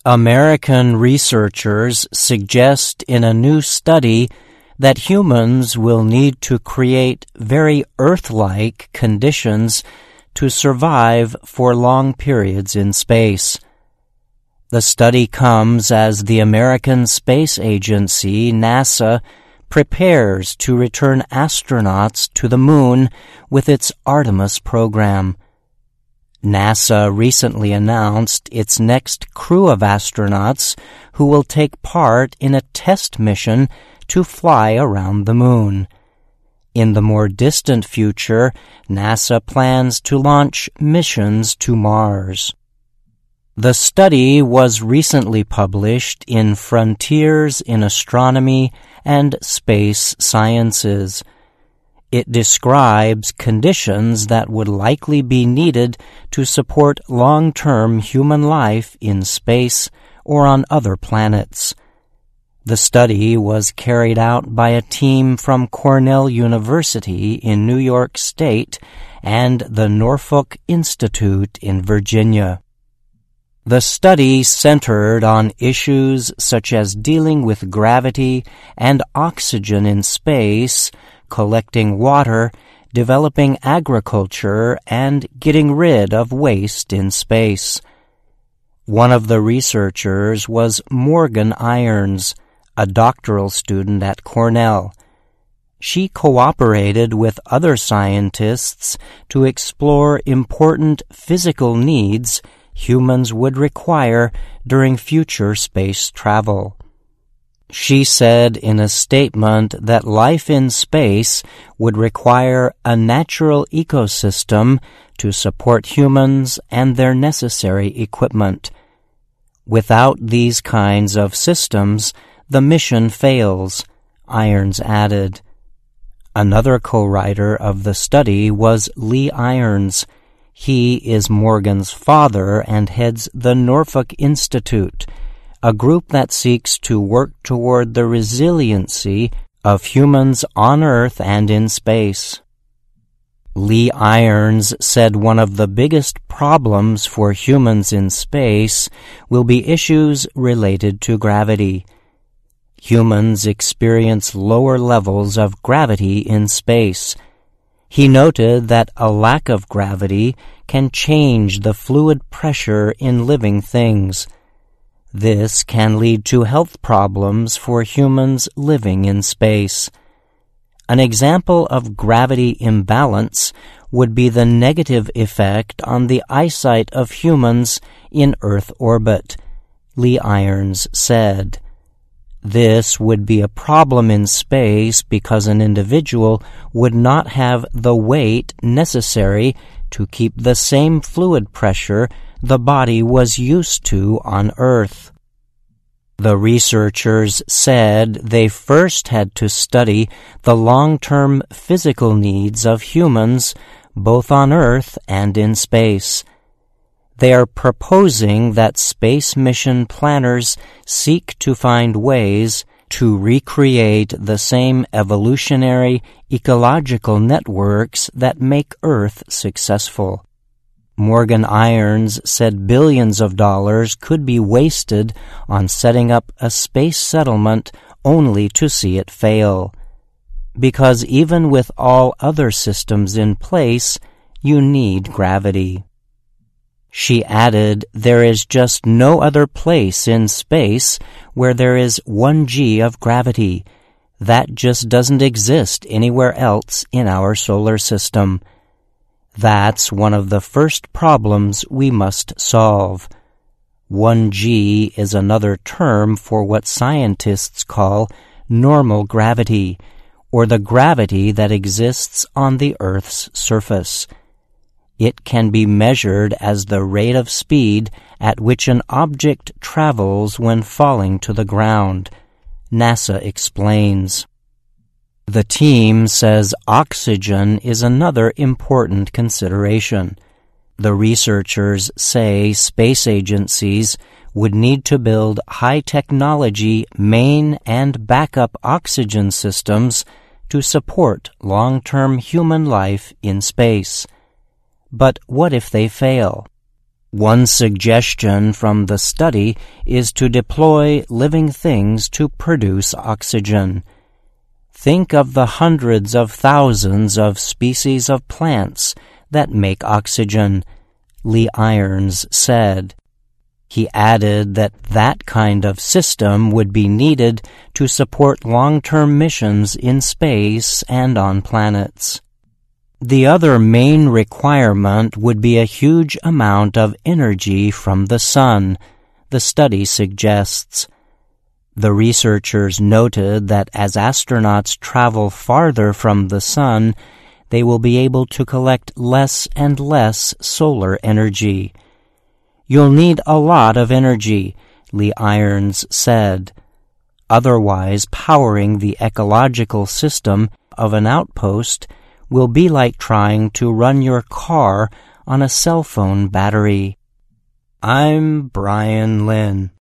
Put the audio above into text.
American researchers suggest in a new study that humans will need to create very Earth-like conditions to survive for long periods in space. The study comes as the American Space Agency, NASA, prepares to return astronauts to the Moon with its Artemis program. NASA recently announced its next crew of astronauts who will take part in a test mission to fly around the Moon. In the more distant future, NASA plans to launch missions to Mars. The study was recently published in Frontiers in Astronomy and Space Sciences. It describes conditions that would likely be needed to support long-term human life in space or on other planets. The study was carried out by a team from Cornell University in New York State and the Norfolk Institute in Virginia. The study centered on issues such as dealing with gravity and oxygen in space, collecting water, developing agriculture, and getting rid of waste in space. One of the researchers was Morgan Irons, a doctoral student at Cornell. She cooperated with other scientists to explore important physical needs humans would require during future space travel. She said in a statement that life in space would require a natural ecosystem to support humans and their necessary equipment. Without these kinds of systems, the mission fails, Irons added. Another co-writer of the study was Lee Irons. He is Morgan's father and heads the Norfolk Institute, a group that seeks to work toward the resiliency of humans on Earth and in space. Lee Irons said one of the biggest problems for humans in space will be issues related to gravity. Humans experience lower levels of gravity in space. He noted that a lack of gravity can change the fluid pressure in living things. This can lead to health problems for humans living in space. An example of gravity imbalance would be the negative effect on the eyesight of humans in Earth orbit, Lee Irons said. This would be a problem in space because an individual would not have the weight necessary to keep the same fluid pressure the body was used to on Earth. The researchers said they first had to study the long-term physical needs of humans, both on Earth and in space. They are proposing that space mission planners seek to find ways to recreate the same evolutionary, ecological networks that make Earth successful. Morgan Irons said billions of dollars could be wasted on setting up a space settlement only to see it fail. Because even with all other systems in place, you need gravity. She added, there is just no other place in space where there is 1 g of gravity. That just doesn't exist anywhere else in our solar system. That's one of the first problems we must solve. 1 g is another term for what scientists call normal gravity, or the gravity that exists on the Earth's surface. It can be measured as the rate of speed at which an object travels when falling to the ground, NASA explains. The team says oxygen is another important consideration. The researchers say space agencies would need to build high-technology main and backup oxygen systems to support long-term human life in space. But what if they fail? One suggestion from the study is to deploy living things to produce oxygen. Think of the hundreds of thousands of species of plants that make oxygen, Lee Irons said. He added that that kind of system would be needed to support long-term missions in space and on planets. The other main requirement would be a huge amount of energy from the sun, the study suggests. The researchers noted that as astronauts travel farther from the sun, they will be able to collect less and less solar energy. You'll need a lot of energy, Lee Irons said. Otherwise, powering the ecological system of an outpost will be like trying to run your car on a cell phone battery. I'm Brian Lynn.